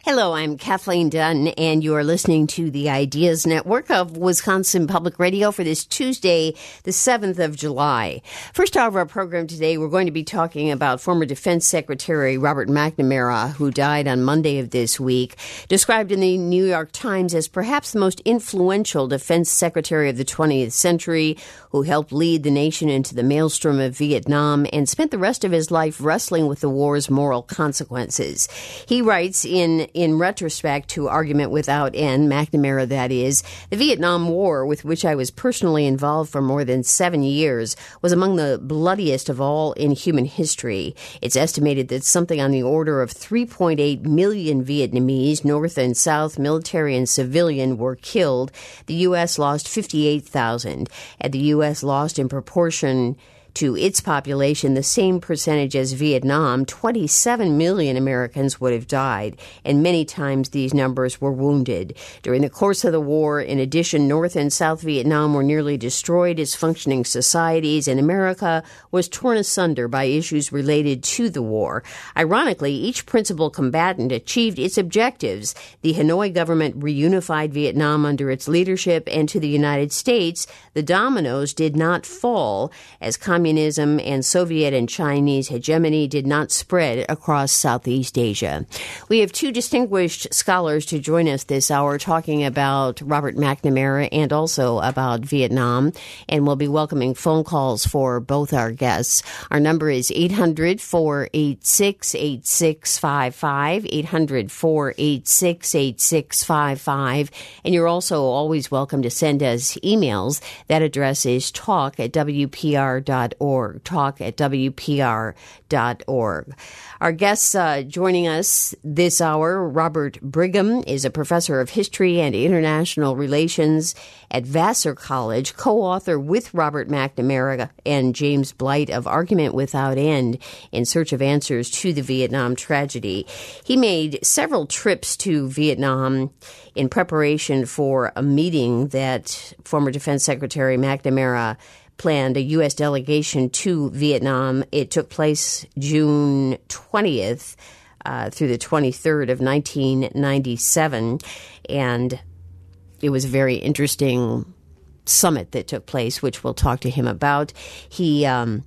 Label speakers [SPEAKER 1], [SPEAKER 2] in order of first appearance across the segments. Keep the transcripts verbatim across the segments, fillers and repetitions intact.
[SPEAKER 1] Hello, I'm Kathleen Dunn, and you are listening to the Ideas Network of Wisconsin Public Radio for this Tuesday, the seventh of July. First hour of our program today, we're going to be talking about former Defense Secretary Robert McNamara, who died on Monday of this week, described in the New York Times as perhaps the most influential defense secretary of the twentieth century, who helped lead the nation into the maelstrom of Vietnam and spent the rest of his life wrestling with the war's moral consequences. He writes in In retrospect to Argument Without End, McNamara that is, the Vietnam War, with which I was personally involved for more than seven years, was among the bloodiest of all in human history. It's estimated that something on the order of three point eight million Vietnamese, North and South, military and civilian, were killed. The U S lost fifty-eight thousand, and the U S lost in proportion to its population the same percentage as Vietnam. twenty-seven million Americans would have died, and many times these numbers were wounded. During the course of the war, in addition, North and South Vietnam were nearly destroyed as functioning societies, and America was torn asunder by issues related to the war. Ironically, each principal combatant achieved its objectives. The Hanoi government reunified Vietnam under its leadership, and to the United States, the dominoes did not fall as communism Communism and Soviet and Chinese hegemony did not spread across Southeast Asia. We have two distinguished scholars to join us this hour talking about Robert McNamara and also about Vietnam, and we'll be welcoming phone calls for both our guests. Our number is eight hundred, four eight six, eight six five five, eight hundred, four eight six, eight six five five, and you're also always welcome to send us emails. That address is talk at W P R dot org, talk at W P R dot org. Our guests uh, joining us this hour, Robert Brigham is a professor of history and international relations at Vassar College, co-author with Robert McNamara and James Blight of Argument Without End in search of answers to the Vietnam tragedy. He made several trips to Vietnam in preparation for a meeting that former Defense Secretary McNamara planned, a U S delegation to Vietnam. It took place June twentieth uh, through the twenty-third of nineteen ninety-seven, and it was a very interesting summit that took place, which we'll talk to him about. He um,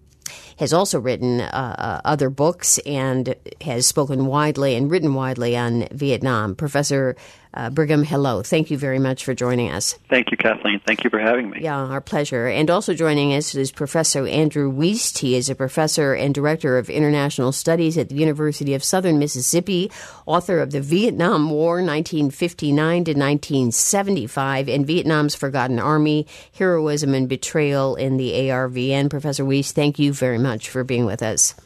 [SPEAKER 1] has also written uh, other books and has spoken widely and written widely on Vietnam. Professor Uh, Brigham, hello. Thank you very much for joining us.
[SPEAKER 2] Thank you, Kathleen. Thank you for having me.
[SPEAKER 1] Yeah, our pleasure. And also joining us is Professor Andrew Wiest. He is a professor and director of international studies at the University of Southern Mississippi, author of The Vietnam War, nineteen fifty-nine to nineteen seventy-five, and Vietnam's Forgotten Army, Heroism and Betrayal in the A R V N. Professor Wiest, thank you very much for being with us.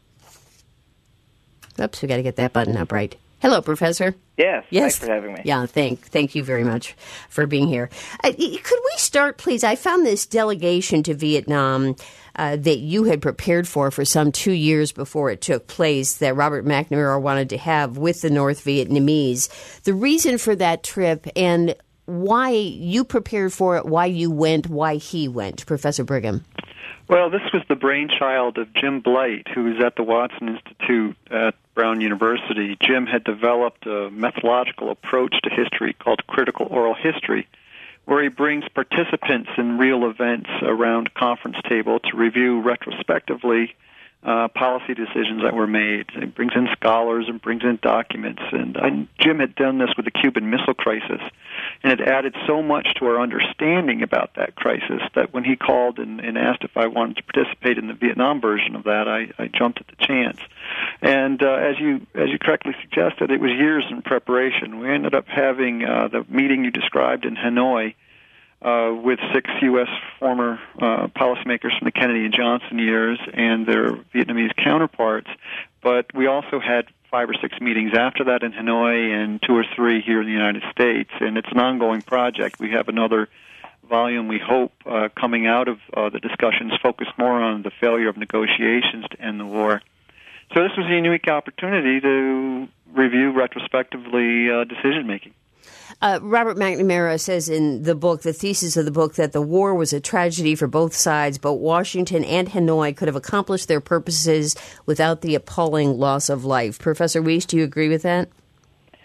[SPEAKER 1] Oops, we got to get that button up right. Hello, Professor.
[SPEAKER 3] Yes,
[SPEAKER 1] yes,
[SPEAKER 3] thanks for having me.
[SPEAKER 1] Yeah, thank, thank you very much for being here. Uh, could we start, please? I found this delegation to Vietnam uh, that you had prepared for for some two years before it took place that Robert McNamara wanted to have with the North Vietnamese. The reason for that trip and why you prepared for it, why you went, why he went, Professor Brigham.
[SPEAKER 2] Well, this was the brainchild of Jim Blight, who was at the Watson Institute at Brown University. Jim had developed a methodological approach to history called critical oral history, where he brings participants in real events around a conference table to review retrospectively uh, policy decisions that were made. He brings in scholars and brings in documents. And I, Jim had done this with the Cuban Missile Crisis, and it added so much to our understanding about that crisis that when he called and, and asked if I wanted to participate in the Vietnam version of that, I, I jumped at the chance. And uh, as you as you correctly suggested, it was years in preparation. We ended up having uh, the meeting you described in Hanoi uh, with six U S former uh, policymakers from the Kennedy and Johnson years and their Vietnamese counterparts. But we also had five or six meetings after that in Hanoi and two or three here in the United States. And it's an ongoing project. We have another volume, we hope, uh, coming out of uh, the discussions focused more on the failure of negotiations to end the war. So this was a unique opportunity to review retrospectively uh, decision-making.
[SPEAKER 1] Uh, Robert McNamara says in the book, the thesis of the book, that the war was a tragedy for both sides, but Washington and Hanoi could have accomplished their purposes without the appalling loss of life. Professor Wiest, do you agree with that?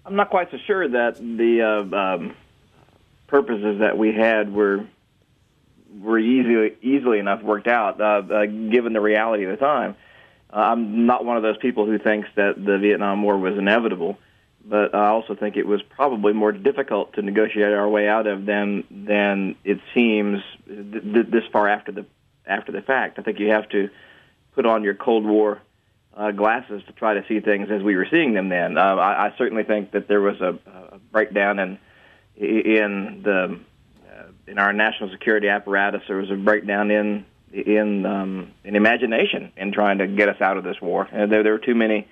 [SPEAKER 3] I'm not quite so sure that the uh, um, purposes that we had were were easily easily enough worked out, uh, uh, given the reality of the time. Uh, I'm not one of those people who thinks that the Vietnam War was inevitable, but I also think it was probably more difficult to negotiate our way out of than than it seems th- th- this far after the after the fact. I think you have to put on your Cold War uh, glasses to try to see things as we were seeing them then. Uh, I, I certainly think that there was a, a breakdown in in the uh, in our national security apparatus. There was a breakdown in in um, in imagination in trying to get us out of this war. And there, there were too many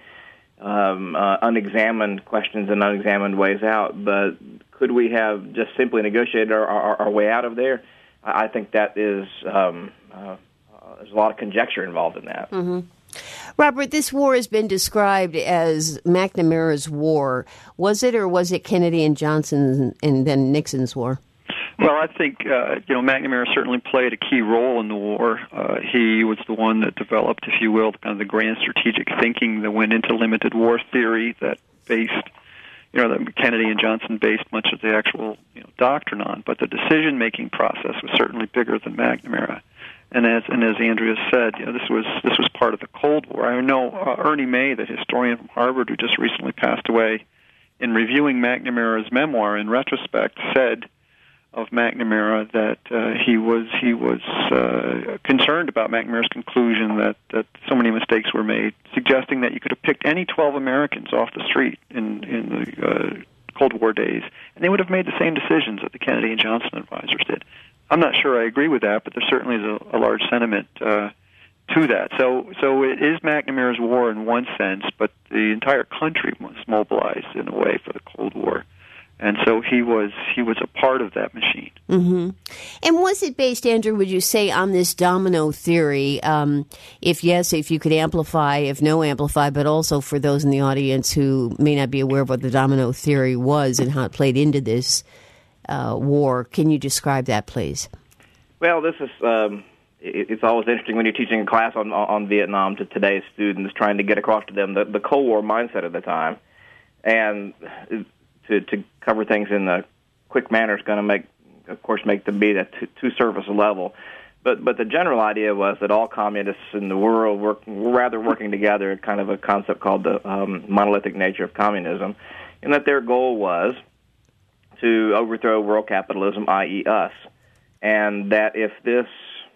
[SPEAKER 3] um, uh, unexamined questions and unexamined ways out. But could we have just simply negotiated our, our, our way out of there? I think that is um, uh, there's a lot of conjecture involved in that.
[SPEAKER 1] Mm-hmm. Robert, this war has been described as McNamara's war. Was it, or was it Kennedy and Johnson and then Nixon's war?
[SPEAKER 2] Well, I think uh, you know McNamara certainly played a key role in the war. Uh, he was the one that developed, if you will, kind of the grand strategic thinking that went into limited war theory that based, you know, that Kennedy and Johnson based much of the actual you know doctrine on. But the decision-making process was certainly bigger than McNamara. And as and as Andrea said, you know, this was this was part of the Cold War. I know uh, Ernie May, the historian from Harvard who just recently passed away, in reviewing McNamara's memoir in retrospect, said of McNamara that uh, he was he was uh, concerned about McNamara's conclusion that, that so many mistakes were made, suggesting that you could have picked any twelve Americans off the street in in the uh, Cold War days, and they would have made the same decisions that the Kennedy and Johnson advisors did. I'm not sure I agree with that, but there certainly is a, a large sentiment uh, to that. So, so it is McNamara's war in one sense, but the entire country was mobilized in a way for the Cold War, and so he was he was a part of that machine.
[SPEAKER 1] Mm-hmm. And was it based, Andrew, would you say, on this domino theory? Um, if yes, if you could amplify, if no, amplify, but also for those in the audience who may not be aware of what the domino theory was and how it played into this Uh, war. Can you describe that, please?
[SPEAKER 3] Well, this is, um, it, it's always interesting when you're teaching a class on, on Vietnam to today's students, trying to get across to them the, the Cold War mindset of the time. And to, to cover things in a quick manner is going to make, of course, make them be at too, too surface a level. But but the general idea was that all communists in the world were, were rather working together, kind of a concept called the um, monolithic nature of communism, and that their goal was to overthrow world capitalism, that is us, and that if this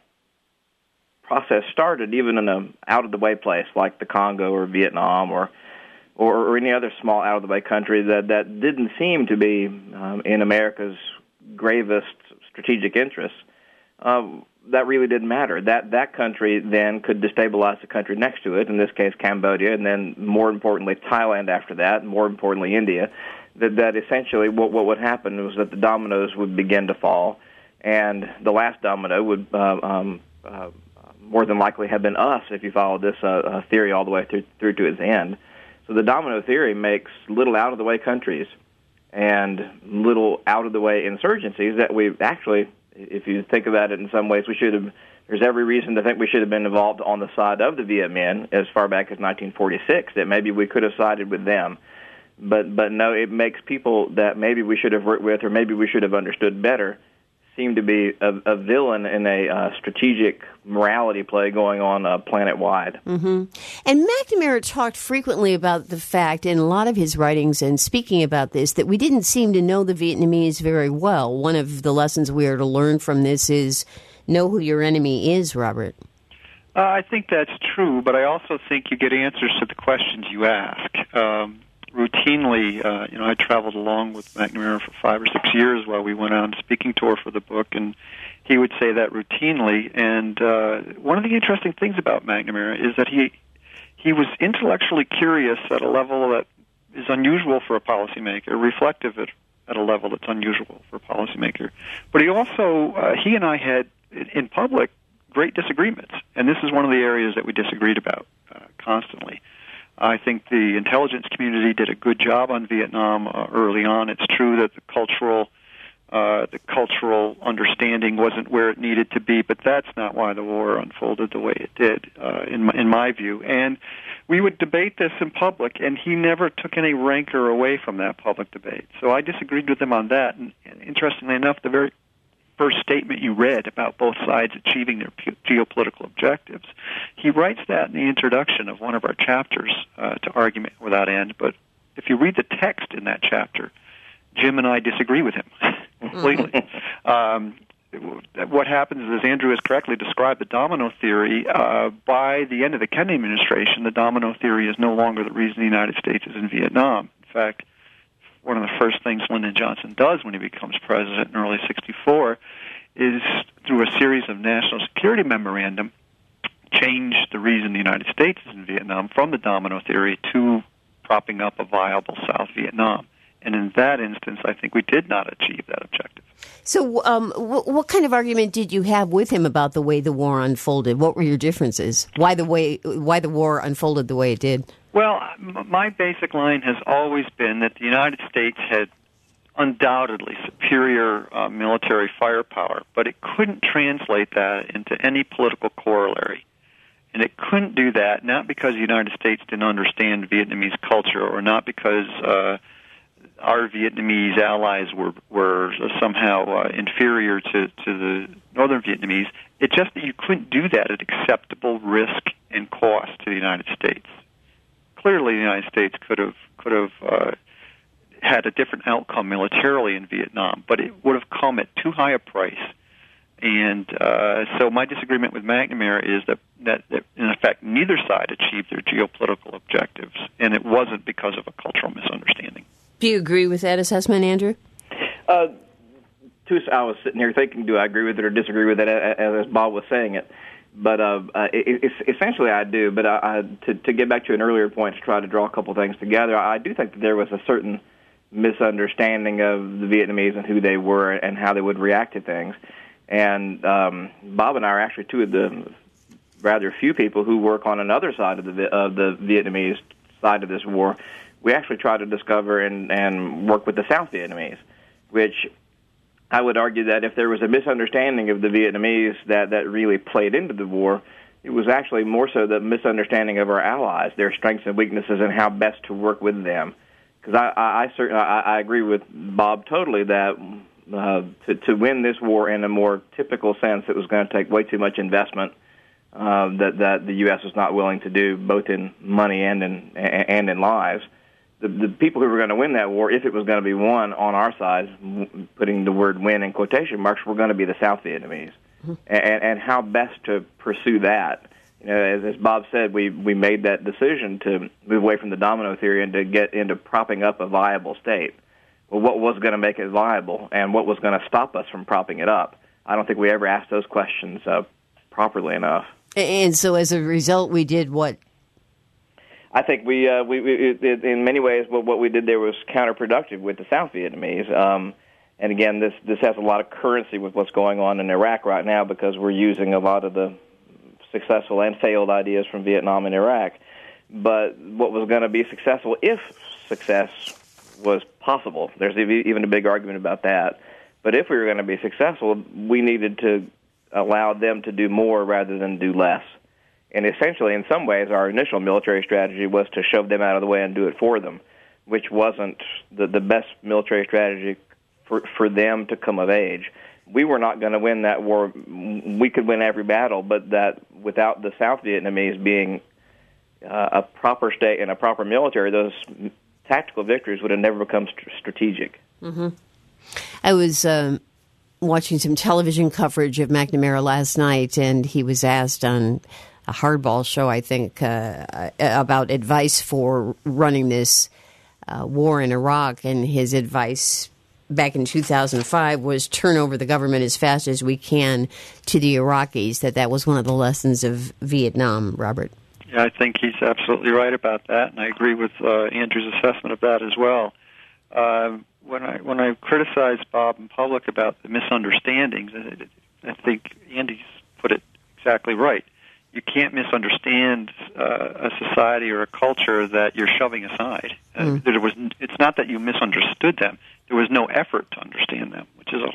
[SPEAKER 3] process started even in an out-of-the-way place like the Congo or Vietnam or or, or any other small out-of-the-way country that, that didn't seem to be um, in America's gravest strategic interests, um, that really didn't matter. That that country then could destabilize the country next to it, in this case Cambodia, and then more importantly Thailand after that, and more importantly India. That, that essentially what, what would happen was that the dominoes would begin to fall, and the last domino would uh, um, uh, more than likely have been us if you followed this uh, theory all the way through, through to its end. So the domino theory makes little out-of-the-way countries and little out-of-the-way insurgencies that we actually, if you think about it in some ways, we should have, there's every reason to think we should have been involved on the side of the Viet Minh as far back as nineteen forty-six, that maybe we could have sided with them. But but no, it makes people that maybe we should have worked with or maybe we should have understood better seem to be a, a villain in a uh, strategic morality play going on uh, planet-wide.
[SPEAKER 1] Mm-hmm. And McNamara talked frequently about the fact in a lot of his writings and speaking about this that we didn't seem to know the Vietnamese very well. One of the lessons we are to learn from this is know who your enemy is, Robert.
[SPEAKER 2] Uh, I think that's true, but I also think you get answers to the questions you ask. Um, routinely, uh, you know, I traveled along with McNamara for five or six years while we went on a speaking tour for the book, and he would say that routinely. And uh, one of the interesting things about McNamara is that he he was intellectually curious at a level that is unusual for a policymaker, reflective at, at a level that's unusual for a policymaker. But he also, uh, he and I had, in public, great disagreements, and this is one of the areas that we disagreed about uh, constantly. I think the intelligence community did a good job on Vietnam uh, early on. It's true that the cultural Uh, the cultural understanding wasn't where it needed to be, but that's not why the war unfolded the way it did, uh, in my, in my view. And we would debate this in public, and he never took any rancor away from that public debate. So I disagreed with him on that. And, and interestingly enough, the very first statement you read about both sides achieving their pu- geopolitical objectives, he writes that in the introduction of one of our chapters uh, to Argument Without End. But if you read the text in that chapter, Jim and I disagree with him completely. um, what happens is, as Andrew has correctly described the domino theory, uh, by the end of the Kennedy administration, the domino theory is no longer the reason the United States is in Vietnam. In fact, one of the first things Lyndon Johnson does when he becomes president in early sixty-four is, through a series of national security memorandum, change the reason the United States is in Vietnam from the domino theory to propping up a viable South Vietnam. And in that instance, I think we did not achieve that objective.
[SPEAKER 1] So um, w- what kind of argument did you have with him about the way the war unfolded? What were your differences? Why the way why the war unfolded the way it did?
[SPEAKER 2] Well, m- my basic line has always been that the United States had undoubtedly superior uh, military firepower, but it couldn't translate that into any political corollary. And it couldn't do that, not because the United States didn't understand Vietnamese culture, or not because uh, our Vietnamese allies were were somehow uh, inferior to, to the northern Vietnamese. It's just that you couldn't do that at acceptable risk and cost to the United States. Clearly, the United States could have could have uh, had a different outcome militarily in Vietnam, but it would have come at too high a price. And uh, so my disagreement with McNamara is that, that, that, in effect, neither side achieved their geopolitical objectives, and it wasn't because of a cultural misunderstanding.
[SPEAKER 1] Do you agree with that assessment, Andrew?
[SPEAKER 3] Uh, I was sitting here thinking, do I agree with it or disagree with it, as Bob was saying it? But uh, uh, it, it's, essentially I do. But I, I, to, to get back to an earlier point, to try to draw a couple things together, I do think that there was a certain misunderstanding of the Vietnamese and who they were and how they would react to things. And um, Bob and I are actually two of the rather few people who work on another side of the of the Vietnamese side of this war. We actually try to discover and, and work with the South Vietnamese, which I would argue that if there was a misunderstanding of the Vietnamese that, that really played into the war, it was actually more so the misunderstanding of our allies, their strengths and weaknesses, and how best to work with them. Because I, I, I, certainly, I, I agree with Bob totally that uh, to, to win this war in a more typical sense, it was going to take way too much investment uh, that, that the U S was not willing to do, both in money and in, and in lives. The, the people who were going to win that war, if it was going to be won on our side, putting the word win in quotation marks, were going to be the South Vietnamese. Mm-hmm. And, and how best to pursue that. You know, as, as Bob said, we, we made that decision to move away from the domino theory and to get into propping up a viable state. Well, what was going to make it viable, and what was going to stop us from propping it up? I don't think we ever asked those questions uh, properly enough.
[SPEAKER 1] And so as a result, we did what?
[SPEAKER 3] I think we, uh, we, we it, in many ways, what, what we did there was counterproductive with the South Vietnamese. Um, and again, this this has a lot of currency with what's going on in Iraq right now, because we're using a lot of the successful and failed ideas from Vietnam and Iraq. But what was going to be successful, if success was possible, there's even a big argument about that. But if we were going to be successful, we needed to allow them to do more rather than do less. And essentially, in some ways, our initial military strategy was to shove them out of the way and do it for them, which wasn't the, the best military strategy for, for them to come of age. We were not going to win that war. We could win every battle, but that without the South Vietnamese being uh, a proper state and a proper military, those tactical victories would have never become st- strategic.
[SPEAKER 1] Mm-hmm. I was um, watching some television coverage of McNamara last night, and he was asked on a hardball show, I think, uh, about advice for running this uh, war in Iraq, and his advice back in two thousand five was turn over the government as fast as we can to the Iraqis, that that was one of the lessons of Vietnam, Robert.
[SPEAKER 2] Yeah, I think he's absolutely right about that, and I agree with uh, Andrew's assessment of that as well. Uh, when I when I criticize Bob in public about the misunderstandings, I think Andy's put it exactly right. You can't misunderstand uh, a society or a culture that you're shoving aside. Mm. Uh, there was, it's not that you misunderstood them. There was no effort to understand them, which is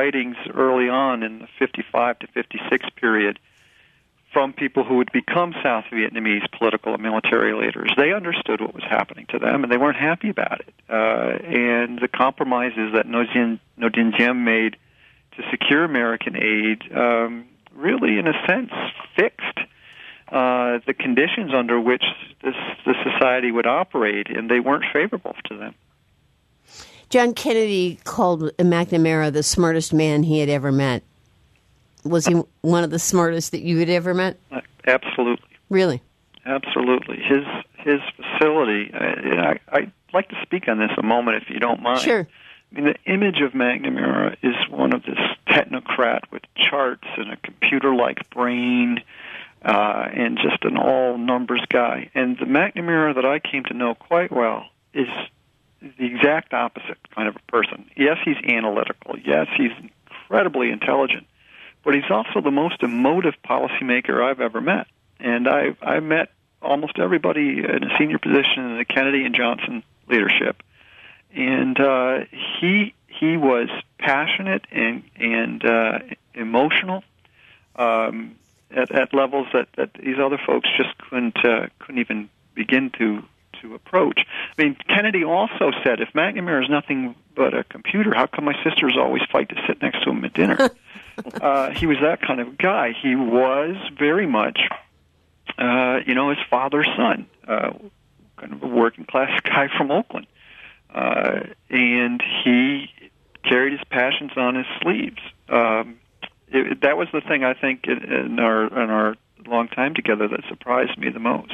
[SPEAKER 2] writings early on in the fifty-five to fifty-six period from people who would become South Vietnamese political and military leaders. They understood what was happening to them, and they weren't happy about it. Uh, and the compromises that Ngo Dinh, Ngo Dinh Diem made to secure American aid um, really, in a sense, fixed uh, the conditions under which this, the society would operate, and they weren't favorable to them.
[SPEAKER 1] John Kennedy called McNamara the smartest man he had ever met. Was he one of the smartest that you had ever met?
[SPEAKER 2] Absolutely.
[SPEAKER 1] Really?
[SPEAKER 2] Absolutely. His his facility, I, I'd like to speak on this a moment if you don't mind.
[SPEAKER 1] Sure.
[SPEAKER 2] I mean, the image of McNamara is one of this technocrat with charts and a computer-like brain uh, and just an all-numbers guy. And the McNamara that I came to know quite well is the exact opposite kind of a person. Yes, he's analytical. Yes, he's incredibly intelligent. But he's also the most emotive policymaker I've ever met. And I I met almost everybody in a senior position in the Kennedy and Johnson leadership. And uh, he he was passionate and and uh, emotional um, at, at levels that, that these other folks just couldn't uh, couldn't even begin to to approach. I mean, Kennedy also said, if McNamara is nothing but a computer, how come my sisters always fight to sit next to him at dinner? Uh, he was that kind of guy. He was very much, uh, you know, his father's son, uh, kind of a working-class guy from Oakland. Uh, and he carried his passions on his sleeves. Um, it, that was the thing, I think, in, in our in our long time together that surprised me the most,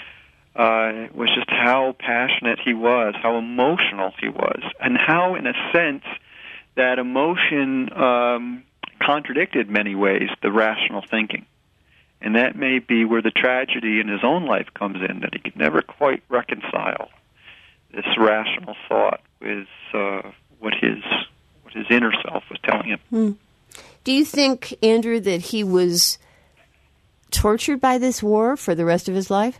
[SPEAKER 2] uh, was just how passionate he was, how emotional he was, and how, in a sense, that emotion um, contradicted many ways the rational thinking. And that may be where the tragedy in his own life comes in, that he could never quite reconcile this rational thought with uh, what his what his inner self was telling him.
[SPEAKER 1] Hmm. Do you think, Andrew, that he was tortured by this war for the rest of his life?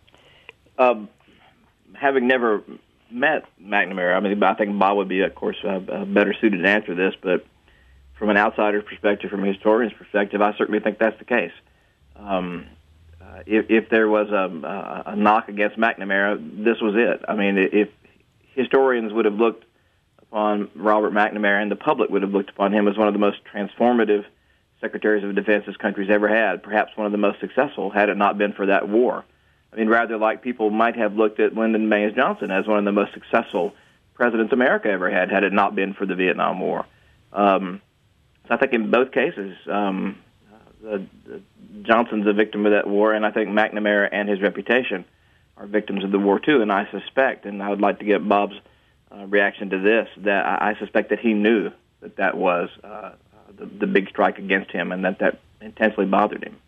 [SPEAKER 3] Um, having never met McNamara, I mean, I think Bob would be, of course, uh, better suited to answer this, but from an outsider's perspective, from a historian's perspective, I certainly think that's the case. Um, uh, if, if there was a, a knock against McNamara, this was it. I mean, if historians would have looked upon Robert McNamara and the public would have looked upon him as one of the most transformative secretaries of defense this country's ever had, perhaps one of the most successful, had it not been for that war. I mean, rather like people might have looked at Lyndon Baines Johnson as one of the most successful presidents America ever had, had it not been for the Vietnam War. Um, so I think in both cases, um, the, the Johnson's a victim of that war, and I think McNamara and his reputation are victims of the war too. And I suspect, and I would like to get Bob's uh, reaction to this, that I, I suspect that he knew that that was uh, the, the big strike against him, and that that intensely bothered him.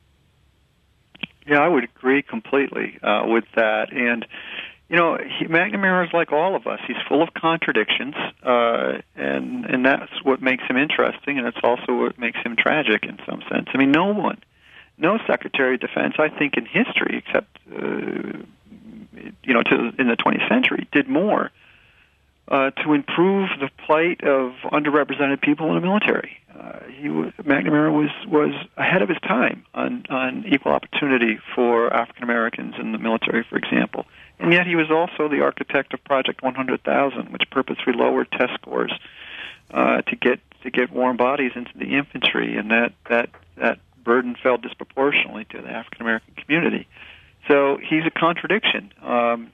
[SPEAKER 2] Yeah, I would agree completely uh, with that. And, you know, he, McNamara is like all of us. He's full of contradictions, uh, and and that's what makes him interesting, and it's also what makes him tragic in some sense. I mean, no one, no Secretary of Defense, I think, in history, except, uh, you know, to, in the twentieth century, did more uh, to improve the plight of underrepresented people in the military. Uh, he was, McNamara was, was ahead of his time on, on equal opportunity for African Americans in the military, for example. And yet he was also the architect of Project one hundred thousand, which purposely lowered test scores uh, to get to get warm bodies into the infantry, and that, that, that burden fell disproportionately to the African American community. So he's a contradiction. Um,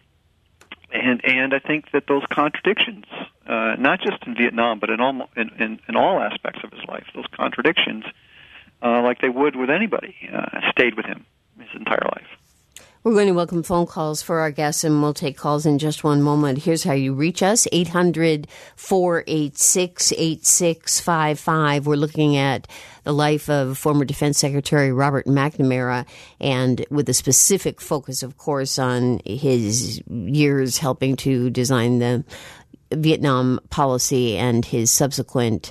[SPEAKER 2] And and I think that those contradictions, uh, not just in Vietnam, but in all in, in, in all aspects of his life, those contradictions, uh, like they would with anybody, uh, stayed with him his entire life.
[SPEAKER 1] We're going to welcome phone calls for our guests, and we'll take calls in just one moment. Here's how you reach us, eight hundred, four eight six, eight six five five. We're looking at the life of former Defense Secretary Robert McNamara, and with a specific focus, of course, on his years helping to design the Vietnam policy and his subsequent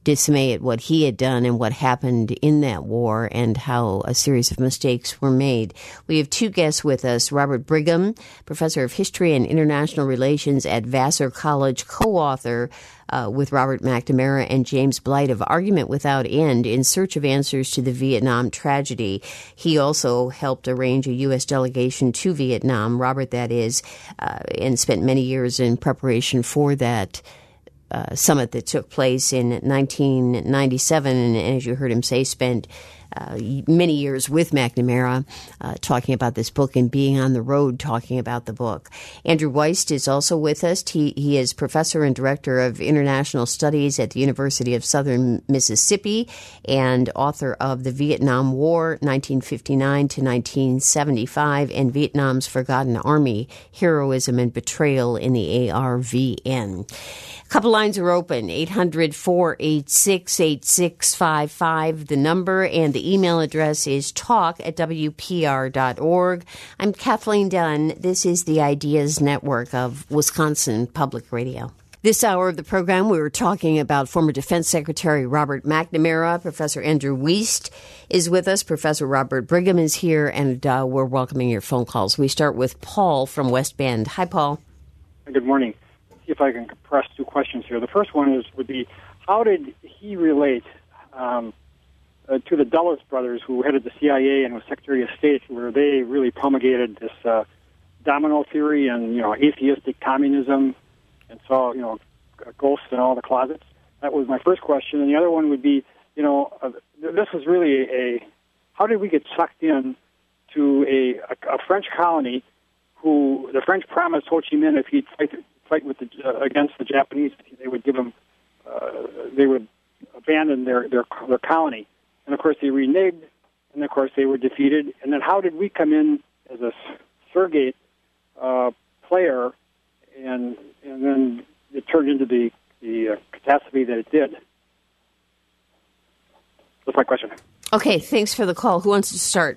[SPEAKER 1] dismay at what he had done and what happened in that war and how a series of mistakes were made. We have two guests with us, Robert Brigham, professor of history and international relations at Vassar College, co-author Uh, with Robert McNamara, and James Blight of Argument Without End in Search of Answers to the Vietnam Tragedy. He also helped arrange a U S delegation to Vietnam, Robert that is, uh, and spent many years in preparation for that uh, summit that took place in nineteen ninety-seven, and as you heard him say, spent Uh, many years with McNamara, uh, talking about this book and being on the road talking about the book. Andrew Weist is also with us. He, he is professor and director of international studies at the University of Southern Mississippi and author of The Vietnam War, nineteen fifty-nine to nineteen seventy-five, and Vietnam's Forgotten Army, Heroism and Betrayal in the A R V N. A couple lines are open, eight hundred, four eight six, eight six five five, the number, and the email address is talk at w p r dot org. I'm Kathleen Dunn. This is the Ideas Network of Wisconsin Public Radio. This hour of the program, we were talking about former Defense Secretary Robert McNamara. Professor Andrew Weist is with us. Professor Robert Brigham is here, and uh, we're welcoming your phone calls. We start with Paul from West Bend. Hi, Paul.
[SPEAKER 4] Good morning. See if I can compress two questions here. The first one is would be, how did he relate um, uh, to the Dulles brothers, who headed the C I A and was Secretary of State, where they really promulgated this uh, domino theory and, you know, atheistic communism, and saw, you know, ghosts in all the closets? That was my first question. And the other one would be, you know, uh, this was really a, how did we get sucked in to a, a, a French colony who the French promised Ho Chi Minh if he'd fight, fight with the, uh, against the Japanese, they would give him, uh, they would abandon their, their their colony. And of course they reneged, and of course they were defeated. And then how did we come in as a surrogate uh, player, and and then it turned into the the uh, catastrophe that it did? That's my question.
[SPEAKER 1] Okay, thanks for the call. Who wants to start?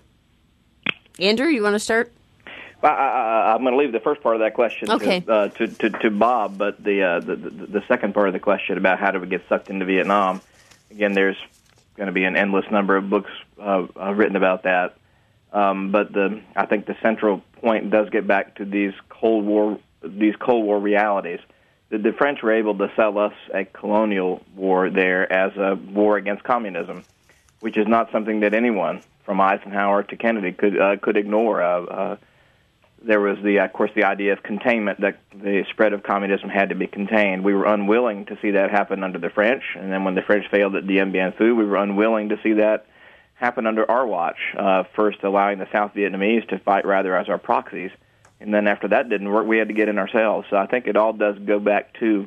[SPEAKER 1] Andrew, you want to start?
[SPEAKER 3] I, I, I'm going to leave the first part of that question
[SPEAKER 1] okay.
[SPEAKER 3] to, uh, to, to to Bob, but the, uh, the, the the second part of the question about how do we get sucked into Vietnam, again, there's going to be an endless number of books uh, uh, written about that. Um, but the I think the central point does get back to these Cold War these Cold War realities. The, the French were able to sell us a colonial war there as a war against communism, which is not something that anyone from Eisenhower to Kennedy could uh, could ignore. Uh, uh, There was, the, of course, the idea of containment, that the spread of communism had to be contained. We were unwilling to see that happen under the French, and then when the French failed at Dien Bien Phu, we were unwilling to see that happen under our watch, uh, first allowing the South Vietnamese to fight rather as our proxies, and then after that didn't work, we had to get in ourselves. So I think it all does go back to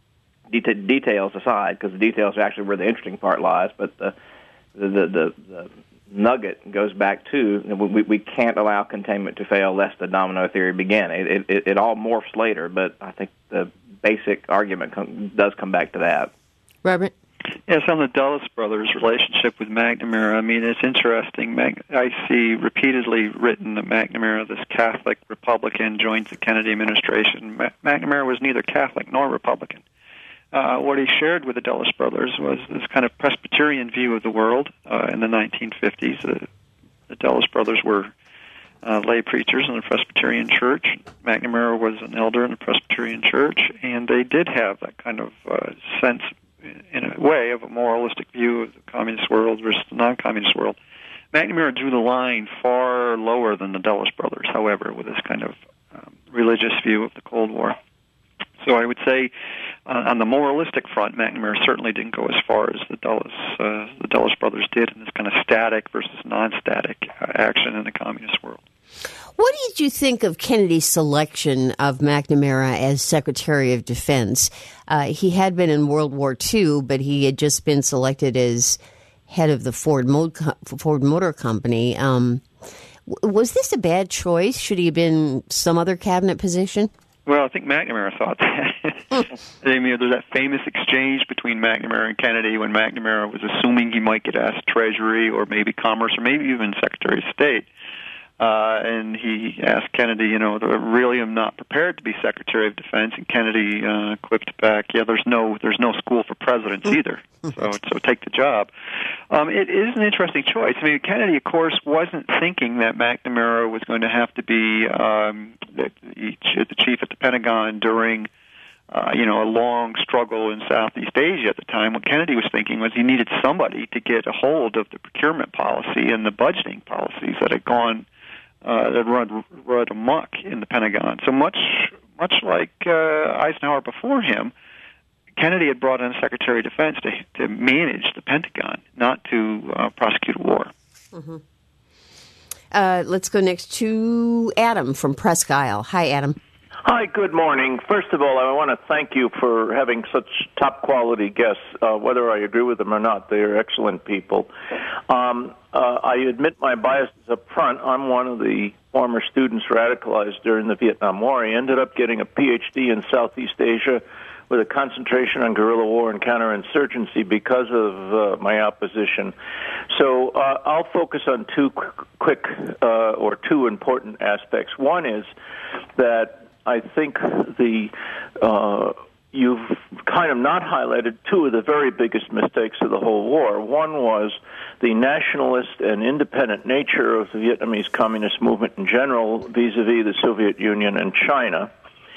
[SPEAKER 3] det- details aside, because the details are actually where the interesting part lies, but the the the, the, the nugget goes back to we, we can't allow containment to fail lest the domino theory begin. It, it, it all morphs later, but I think the basic argument com- does come back to that.
[SPEAKER 1] Robert?
[SPEAKER 2] Yes, on the Dulles brothers' relationship with McNamara, I mean, it's interesting. Mag- I see repeatedly written that McNamara, this Catholic Republican, joins the Kennedy administration. Ma- McNamara was neither Catholic nor Republican. Uh, what he shared with the Dulles brothers was this kind of Presbyterian view of the world uh, in the nineteen fifties. Uh, the Dulles brothers were uh, lay preachers in the Presbyterian Church. McNamara was an elder in the Presbyterian Church, and they did have that kind of uh, sense, in a way, of a moralistic view of the communist world versus the non-communist world. McNamara drew the line far lower than the Dulles brothers, however, with this kind of um, religious view of the Cold War. So I would say, uh, on the moralistic front, McNamara certainly didn't go as far as the Dulles uh, the Dulles brothers did in this kind of static versus non-static uh, action in the communist world.
[SPEAKER 1] What did you think of Kennedy's selection of McNamara as Secretary of Defense? Uh, he had been in World War Two, but he had just been selected as head of the Ford, Mo- Ford Motor Company. Um, was this a bad choice? Should he have been some other cabinet position?
[SPEAKER 2] Well, I think McNamara thought that. I mean, there's that famous exchange between McNamara and Kennedy when McNamara was assuming he might get asked Treasury or maybe Commerce or maybe even Secretary of State. Uh, and he asked Kennedy, you know, really am not prepared to be Secretary of Defense. And Kennedy uh, quipped back, yeah, there's no there's no school for presidents either, so so take the job. Um, it is an interesting choice. I mean, Kennedy, of course, wasn't thinking that McNamara was going to have to be um, the, the chief at the Pentagon during Uh, you know, a long struggle in Southeast Asia at the time. What Kennedy was thinking was he needed somebody to get a hold of the procurement policy and the budgeting policies that had gone, uh, that run run amok in the Pentagon. So much, much like uh, Eisenhower before him, Kennedy had brought in a Secretary of Defense to to manage the Pentagon, not to uh, prosecute a war.
[SPEAKER 1] Mm-hmm. Uh, let's go next to Adam from Presque Isle. Hi, Adam.
[SPEAKER 5] Hi, good morning. First of all, I want to thank you for having such top-quality guests. Uh, whether I agree with them or not, they are excellent people. Um, uh, I admit my biases up front. I'm one of the former students radicalized during the Vietnam War. I ended up getting a P H D in Southeast Asia with a concentration on guerrilla war and counterinsurgency because of uh, my opposition. So uh, I'll focus on two quick uh, or two important aspects. One is that I think the uh, you've kind of not highlighted two of the very biggest mistakes of the whole war. One was the nationalist and independent nature of the Vietnamese Communist movement in general vis-a-vis the Soviet Union and China,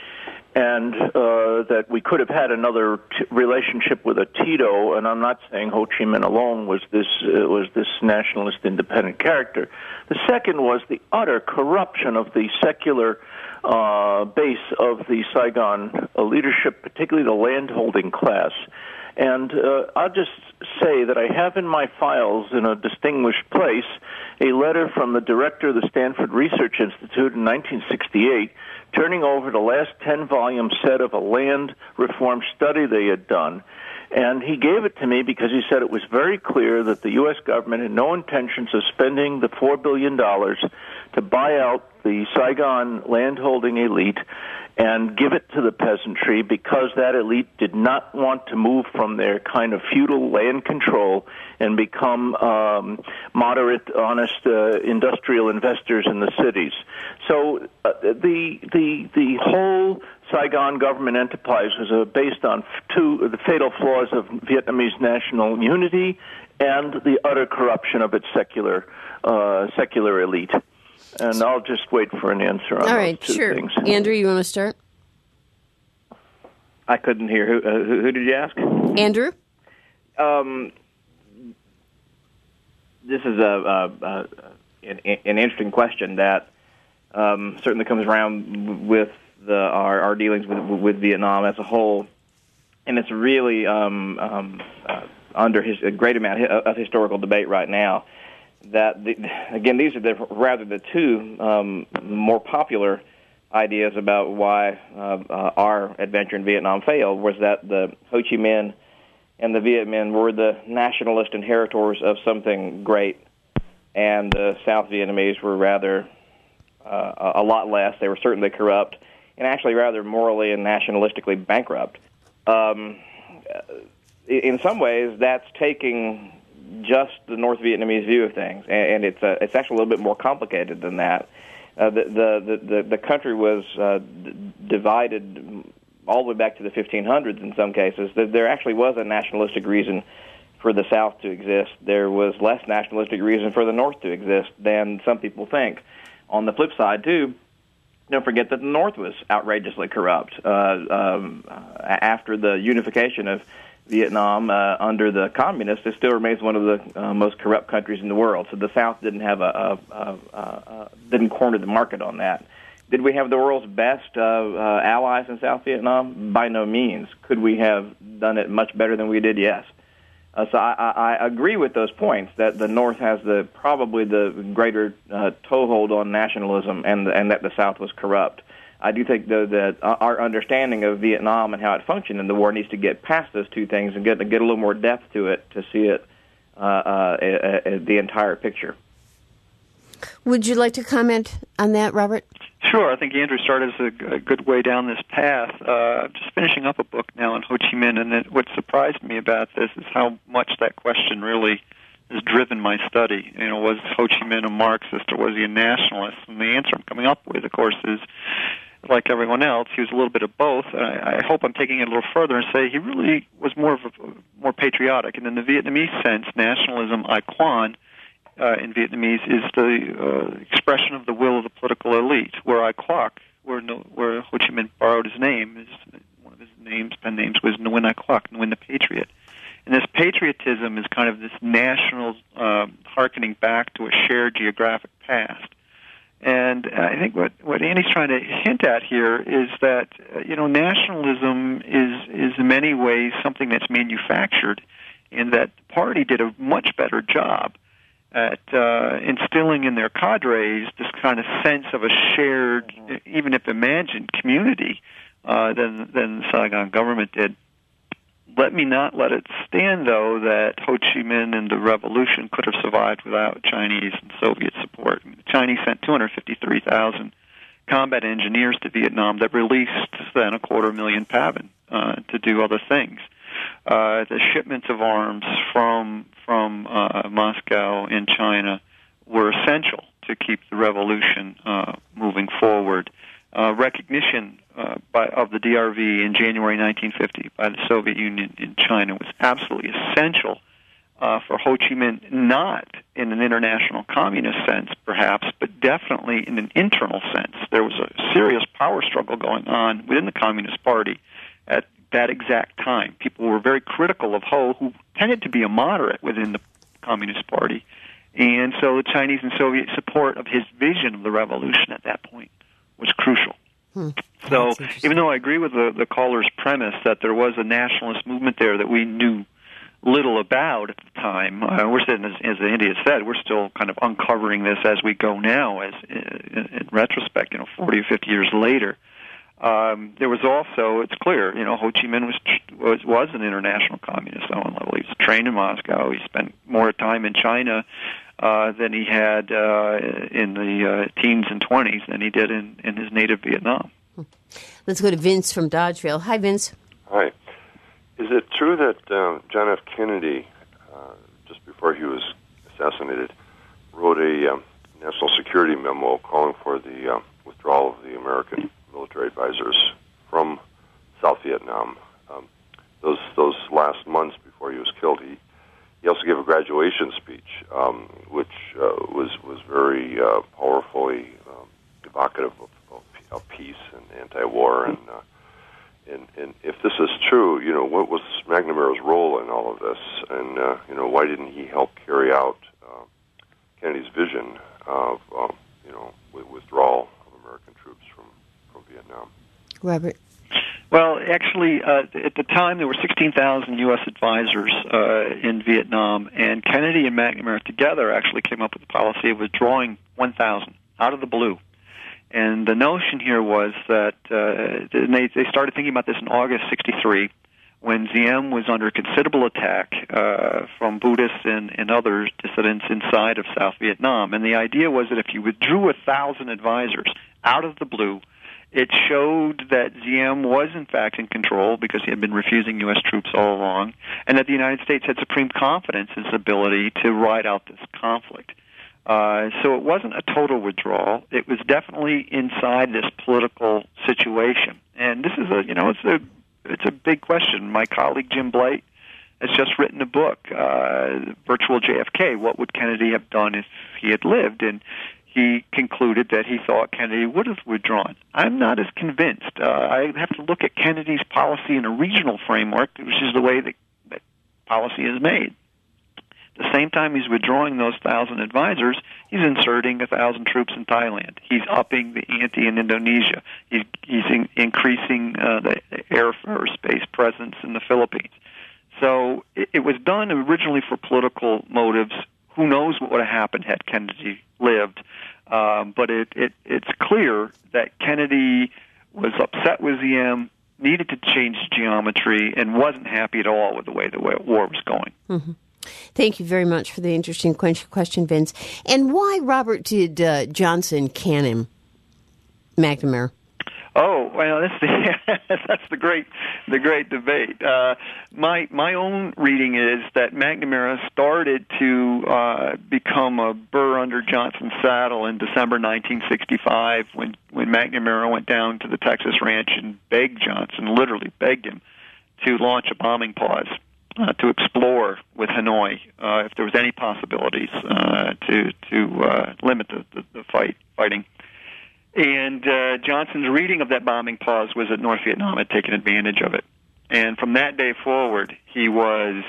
[SPEAKER 5] and uh, that we could have had another t- relationship with a Tito. And I'm not saying Ho Chi Minh alone was this uh, was this nationalist independent character. The second was the utter corruption of the secular Uh, base of the Saigon uh, leadership, particularly the landholding class. And uh, I'll just say that I have in my files, in a distinguished place, a letter from the director of the Stanford Research Institute in nineteen sixty-eight, turning over the last ten-volume set of a land reform study they had done. And he gave it to me because he said it was very clear that the U S government had no intentions of spending the four billion dollars to buy out the Saigon landholding elite and give it to the peasantry, because that elite did not want to move from their kind of feudal land control and become um, moderate, honest uh, industrial investors in the cities. So uh, the the the whole Saigon government enterprise was uh, based on two the fatal flaws of Vietnamese national unity and the utter corruption of its secular uh, secular elite. And I'll just wait for an answer on
[SPEAKER 1] All
[SPEAKER 5] those
[SPEAKER 1] right,
[SPEAKER 5] two
[SPEAKER 1] sure.
[SPEAKER 5] things.
[SPEAKER 1] Andrew, you want to start?
[SPEAKER 3] I couldn't hear. Who, uh, who, who did you ask?
[SPEAKER 1] Andrew?
[SPEAKER 3] Um, this is a, a, a an, an interesting question that um, certainly comes around with the, our, our dealings with, with Vietnam as a whole, and it's really um, um, uh, under his, a great amount of historical debate right now. That the, again, these are the, rather the two um, more popular ideas about why uh, uh, our adventure in Vietnam failed, was that the Ho Chi Minh and the Viet Minh were the nationalist inheritors of something great, and the South Vietnamese were rather uh, a lot less. They were certainly corrupt, and actually rather morally and nationalistically bankrupt. Um, in some ways, that's taking just the North Vietnamese view of things, and it's uh, it's actually a little bit more complicated than that. Uh, the, the the the country was uh, d- divided all the way back to the fifteen hundreds in some cases. There actually was a nationalistic reason for the South to exist. There was less nationalistic reason for the North to exist than some people think. On the flip side, too, don't forget that the North was outrageously corrupt. Uh, um, after the unification of Vietnam uh, under the communists, it still remains one of the uh, most corrupt countries in the world. So the South didn't have a, a, a, a didn't corner the market on that. Did we have the world's best uh, uh, allies in South Vietnam? By no means. Could we have done it much better than we did? Yes. Uh, so I, I agree with those points that the North has the probably the greater uh, toehold on nationalism, and and that the South was corrupt. I do think, though, that our understanding of Vietnam and how it functioned in the war needs to get past those two things and get get a little more depth to it to see it, uh, uh, uh, the entire picture.
[SPEAKER 1] Would you like to comment on that, Robert?
[SPEAKER 2] Sure. I think Andrew started us a, a good way down this path. Uh, just finishing up a book now on Ho Chi Minh, and it, what surprised me about this is how much that question really has driven my study. You know, was Ho Chi Minh a Marxist or was he a nationalist? And the answer I'm coming up with, of course, is, like everyone else, he was a little bit of both. And I, I hope I'm taking it a little further and say he really was more of a, more patriotic. And in the Vietnamese sense, nationalism, ai quan, uh, in Vietnamese, is the uh, expression of the will of the political elite, where ai quoc, where, no, where Ho Chi Minh borrowed his name, is one of his names, pen names, was Nguyen Ai Quoc, Nguyen the Patriot. And this patriotism is kind of this national uh, hearkening back to a shared geographic past. And I think what, what Andy's trying to hint at here is that, uh, you know, nationalism is, is in many ways something that's manufactured, and that the party did a much better job at uh, instilling in their cadres this kind of sense of a shared, even if imagined, community uh, than, than the Saigon government did. Let me not let it stand, though, that Ho Chi Minh and the revolution could have survived without Chinese and Soviet support. The Chinese sent two hundred fifty-three thousand combat engineers to Vietnam that released then a quarter million PAVN uh, to do other things. Uh, the shipments of arms from from uh, Moscow and China were essential to keep the revolution uh, moving forward. Uh, recognition uh, by, of the D R V in January nineteen fifty by the Soviet Union in China was absolutely essential uh, for Ho Chi Minh, not in an international communist sense, perhaps, but definitely in an internal sense. There was a serious power struggle going on within the Communist Party at that exact time. People were very critical of Ho, who tended to be a moderate within the Communist Party, and so the Chinese and Soviet support of his vision of the revolution at that point was crucial. Hmm. So even though I agree with the, the caller's premise that there was a nationalist movement there that we knew little about at the time, uh, we're sitting, as, as India said, we're still kind of uncovering this as we go now, as in, in retrospect, you know, forty or fifty years later. Um, there was also, it's clear, you know, Ho Chi Minh was was, was an international communist on one level. He was trained in Moscow. He spent more time in China uh, than he had uh, in the uh, teens and twenties than he did in, in his native Vietnam.
[SPEAKER 1] Let's go to Vince from Dodgeville. Hi, Vince.
[SPEAKER 6] Hi. Is it true that uh, John F. Kennedy, uh, just before he was assassinated, wrote a um, national security memo calling for the uh, withdrawal of the American military advisors from South Vietnam? Um, those those last months before he was killed, he he also gave a graduation speech, um, which uh, was was very uh, powerfully um, evocative of, of, of peace and anti-war. And, uh, and and if this is true, you know, what was McNamara's role in all of this? And uh, you know, why didn't he help carry out uh, Kennedy's vision of um, you know withdrawal of American troops from Vietnam?
[SPEAKER 1] Robert?
[SPEAKER 2] Well, actually, uh, at the time there were sixteen thousand U S advisors uh, in Vietnam, and Kennedy and McNamara together actually came up with the policy of withdrawing one thousand out of the blue. And the notion here was that uh, they, they started thinking about this in August sixty-three, when Diem was under considerable attack uh, from Buddhists and, and other dissidents inside of South Vietnam. And the idea was that if you withdrew one thousand advisors out of the blue, it showed that Diem was, in fact, in control because he had been refusing U S troops all along, and that the United States had supreme confidence in its ability to ride out this conflict. Uh, so it wasn't a total withdrawal. It was definitely inside this political situation. And this is a, you know, it's a, it's a big question. My colleague Jim Blight has just written a book, uh, Virtual J F K, What Would Kennedy Have Done If He Had Lived? And he concluded that he thought Kennedy would have withdrawn. I'm not as convinced. Uh, I have to look at Kennedy's policy in a regional framework, which is the way that, that policy is made. At the same time he's withdrawing those thousand advisors, he's inserting a thousand troops in Thailand. He's upping the ante in Indonesia. He's, he's in, increasing uh, the air space presence in the Philippines. So it, it was done originally for political motives. Who knows what would have happened had Kennedy lived? Um, but it, it, it's clear that Kennedy was upset with Diem, needed to change geometry, and wasn't happy at all with the way the war was going.
[SPEAKER 1] Mm-hmm. Thank you very much for the interesting question, Vince. And why, Robert, did uh, Johnson can him, McNamara?
[SPEAKER 2] Oh well, that's the that's the great the great debate. Uh, my my own reading is that McNamara started to uh, become a burr under Johnson's saddle in December nineteen sixty-five when when McNamara went down to the Texas ranch and begged Johnson, literally begged him, to launch a bombing pause uh, to explore with Hanoi uh, if there was any possibilities uh, to to uh, limit the, the, the fight fighting. And uh, Johnson's reading of that bombing pause was that North Vietnam had taken advantage of it. And from that day forward, he was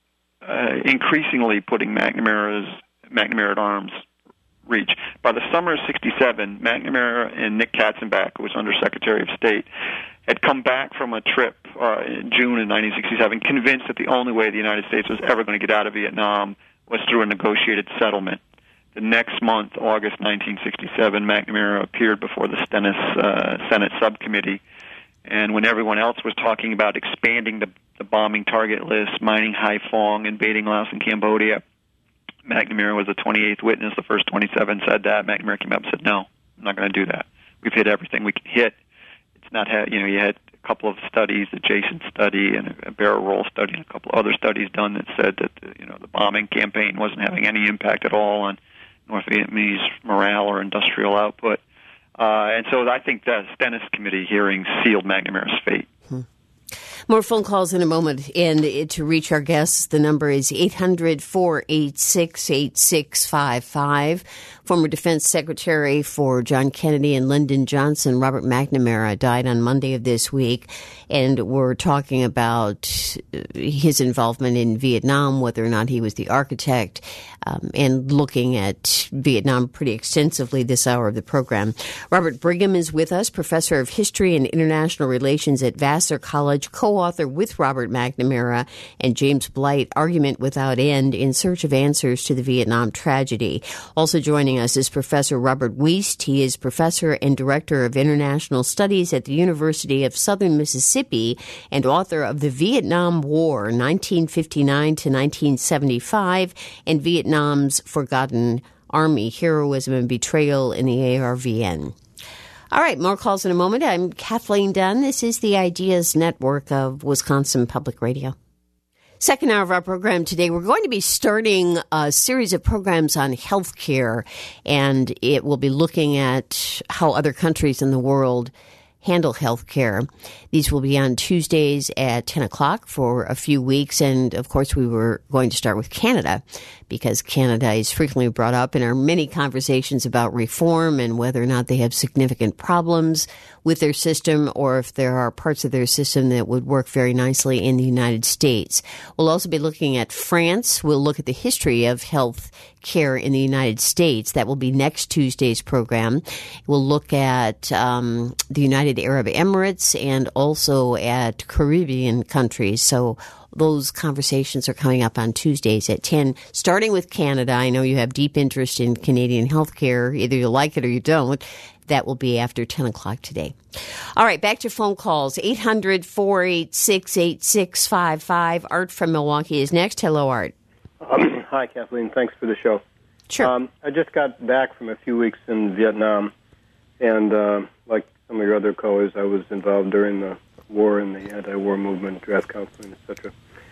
[SPEAKER 2] uh, increasingly putting McNamara's McNamara at arm's reach. By the summer of sixty-seven, McNamara and Nick Katzenbach, who was Undersecretary of State, had come back from a trip uh, in June of nineteen sixty-seven, convinced that the only way the United States was ever going to get out of Vietnam was through a negotiated settlement. The next month, August nineteen sixty-seven, McNamara appeared before the Stennis uh, Senate subcommittee, and when everyone else was talking about expanding the, the bombing target list, mining Haiphong, invading Laos and Cambodia, McNamara was the twenty-eighth witness. The first twenty-seven said that. McNamara came up and said, "No, I'm not going to do that. We've hit everything we can hit. It's not, ha- you know, you had a couple of studies, the Jason study and a barrel roll study, and a couple of other studies done that said that, you know, the bombing campaign wasn't having any impact at all on North Vietnamese morale or industrial output." Uh, and so I think the Stennis Committee hearing sealed McNamara's fate.
[SPEAKER 1] Hmm. More phone calls in a moment. And to reach our guests, the number is eight hundred, four eight six, eight six five five. Former Defense Secretary for John Kennedy and Lyndon Johnson, Robert McNamara, died on Monday of this week. And we're talking about his involvement in Vietnam, whether or not he was the architect, um, and looking at Vietnam pretty extensively this hour of the program. Robert Brigham is with us, Professor of History and International Relations at Vassar College, co-author with Robert McNamara and James Blight, Argument Without End in Search of Answers to the Vietnam Tragedy. Also joining us is Professor Robert Wiest. He is Professor and Director of International Studies at the University of Southern Mississippi and author of The Vietnam War, nineteen fifty-nine to nineteen seventy-five, and Vietnam's Forgotten Army, Heroism and Betrayal in the A R V N. All right, more calls in a moment. I'm Kathleen Dunn. This is the Ideas Network of Wisconsin Public Radio. Second hour of our program today, we're going to be starting a series of programs on healthcare, and it will be looking at how other countries in the world handle healthcare. These will be on Tuesdays at ten o'clock for a few weeks. And of course, we were going to start with Canada because Canada is frequently brought up in our many conversations about reform and whether or not they have significant problems with their system or if there are parts of their system that would work very nicely in the United States. We'll also be looking at France. We'll look at the history of health care in the United States. That will be next Tuesday's program. We'll look at um, the United Arab Emirates and also at Caribbean countries. So those conversations are coming up on Tuesdays at ten, starting with Canada. I know you have deep interest in Canadian healthcare. Either you like it or you don't. That will be after ten o'clock today. All right, back to phone calls. eight hundred, four eight six, eight six five five. Art from Milwaukee is next. Hello, Art.
[SPEAKER 7] Um, hi, Kathleen. Thanks for the show.
[SPEAKER 1] Sure.
[SPEAKER 7] Um, I just got back from a few weeks in Vietnam, and uh, like some of your other callers, I was involved during the war and the anti-war movement, draft counseling, et cetera.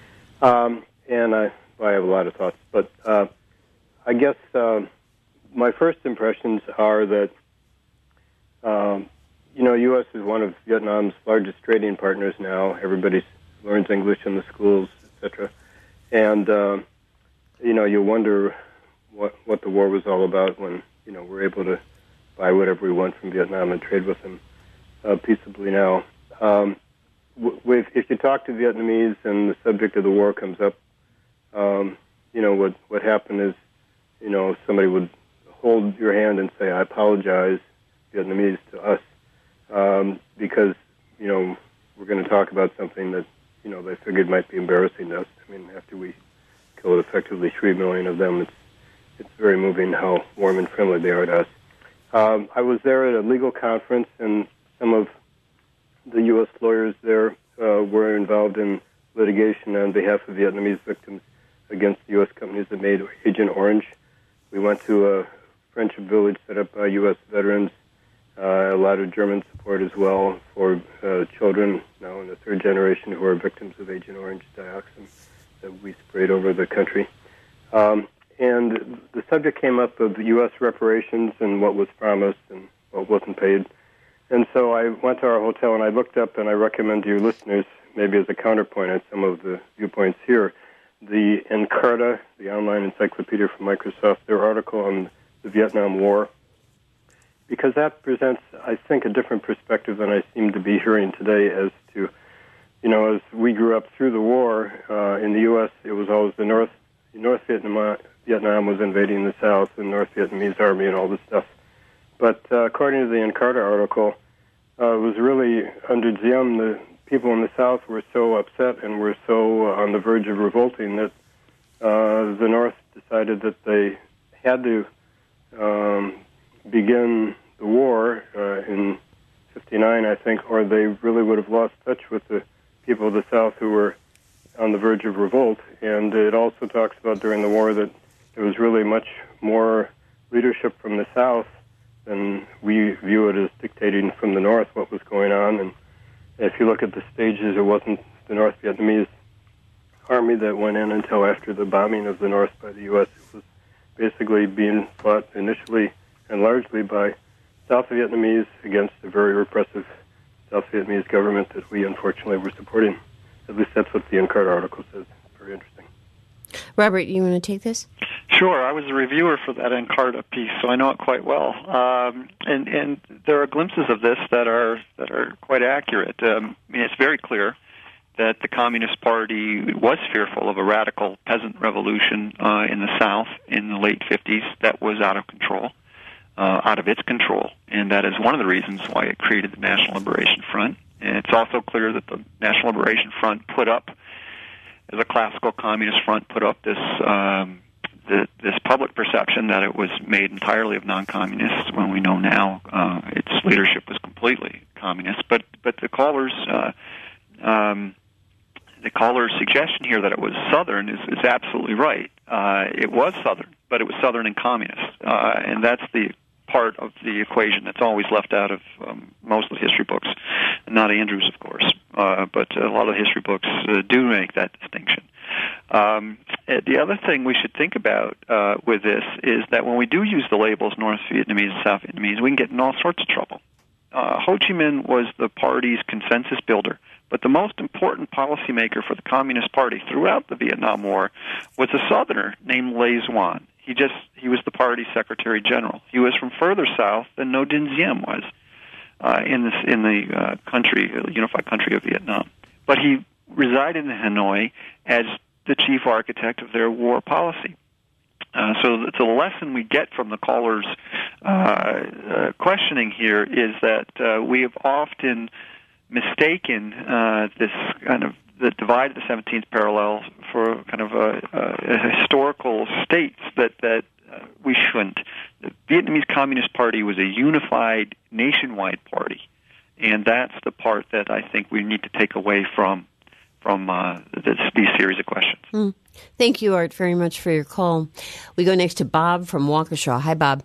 [SPEAKER 7] Um, and I, well, I have a lot of thoughts, but uh, I guess uh, my first impressions are that, um, you know, U S is one of Vietnam's largest trading partners now. Everybody learns English in the schools, et cetera. And, uh, you know, you wonder what what the war was all about when, you know, we're able to buy whatever we want from Vietnam and trade with them uh, peaceably now. Um, w- if you talk to Vietnamese and the subject of the war comes up, um, you know, what, what happened is, you know, somebody would hold your hand and say, "I apologize," Vietnamese to us, um, because, you know, we're going to talk about something that, you know, they figured might be embarrassing to us. I mean, after we killed effectively three million of them, it's it's very moving how warm and friendly they are to us. Um, I was there at a legal conference, and some of the U S lawyers there uh, were involved in litigation on behalf of Vietnamese victims against U S companies that made Agent Orange. We went to a friendship village set up by U S veterans uh, a lot of German support as well for uh, children now in the third generation who are victims of Agent Orange dioxin that we sprayed over the country. Um, and the subject came up of the U S reparations and what was promised and what wasn't paid. And so I went to our hotel and I looked up, and I recommend to your listeners, maybe as a counterpoint at some of the viewpoints here, the Encarta, the online encyclopedia from Microsoft, their article on the Vietnam War, because that presents, I think, a different perspective than I seem to be hearing today as to, you know, as we grew up through the war uh, in the U S, it was always the North, North Vietnam, Vietnam was invading the South, and North Vietnamese Army and all this stuff. But uh, according to the Encarta article, uh, it was really under Diem, the people in the South were so upset and were so uh, on the verge of revolting that uh, the North decided that they had to um, begin the war uh, in fifty-nine, I think, or they really would have lost touch with the people of the South who were on the verge of revolt. And it also talks about during the war that there was really much more leadership from the South than we view it as dictating from the North what was going on. And if you look at the stages, it wasn't the North Vietnamese army that went in until after the bombing of the North by the U S. It was basically being fought initially and largely by South Vietnamese against a very repressive South Vietnamese government that we unfortunately were supporting. At least that's what the Encarta article says. Very interesting.
[SPEAKER 1] Robert, you want to take this?
[SPEAKER 2] Sure. I was a reviewer for that Encarta piece, so I know it quite well. Um, and, and there are glimpses of this that are that are quite accurate. Um, I mean, it's very clear that the Communist Party was fearful of a radical peasant revolution uh, in the South in the late fifties that was out of control, uh, out of its control. And that is one of the reasons why it created the National Liberation Front. And it's also clear that the National Liberation Front put up, as a classical communist front, put up this um, the, this public perception that it was made entirely of non-communists, when we know now uh, its leadership was completely communist. But but the caller's uh, um, the caller's suggestion here that it was Southern is, is absolutely right. Uh, it was Southern, but it was Southern and communist, uh, and that's the part of the equation that's always left out of um, most of the history books. Not Andrews, of course, uh, but a lot of history books uh, do make that distinction. Um, the other thing we should think about uh, with this is that when we do use the labels North Vietnamese and South Vietnamese, we can get in all sorts of trouble. Uh, Ho Chi Minh was the party's consensus builder, but the most important policymaker for the Communist Party throughout the Vietnam War was a Southerner named Le Duan. He just he was the party's Secretary General. He was from further south than Ngo Dinh Diem was uh, in this in the uh, country, uh, unified country of Vietnam. But he resided in Hanoi as the chief architect of their war policy. Uh, so the, the lesson we get from the caller's uh, uh, questioning here is that uh, we have often mistaken uh, this kind of the divide of the seventeenth parallel for kind of a, a historical states that that uh, we shouldn't. The Vietnamese Communist Party was a unified nationwide party, and that's the part that I think we need to take away from from uh, this, these series of questions.
[SPEAKER 1] Mm. Thank you, Art, very much for your call. We go next to Bob from Waukesha. Hi, Bob.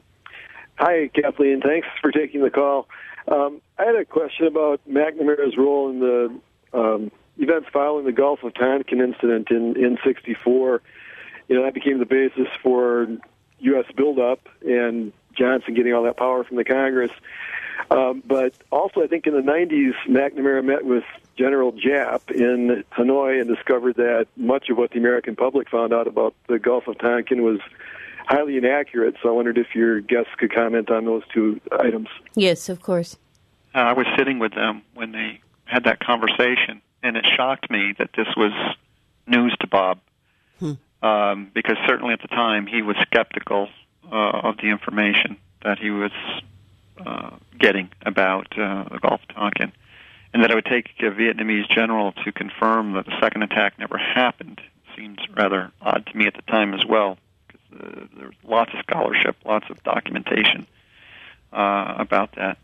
[SPEAKER 8] Hi, Kathleen. Thanks for taking the call. Um, I had a question about McNamara's role in the um, events following the Gulf of Tonkin incident in in sixty-four. You know, that became the basis for U S buildup and Johnson getting all that power from the Congress. Um, but also, I think in the nineties, McNamara met with General Giap in Hanoi and discovered that much of what the American public found out about the Gulf of Tonkin was highly inaccurate. So I wondered if your guests could comment on those two items.
[SPEAKER 1] Yes, of course.
[SPEAKER 2] Uh, I was sitting with them when they had that conversation, and it shocked me that this was news to Bob, hmm. um, because certainly at the time he was skeptical uh, of the information that he was uh, getting about uh, the Gulf of Tonkin, and that it would take a Vietnamese general to confirm that the second attack never happened seems rather odd to me at the time as well, because uh, there was lots of scholarship, lots of documentation uh, about that.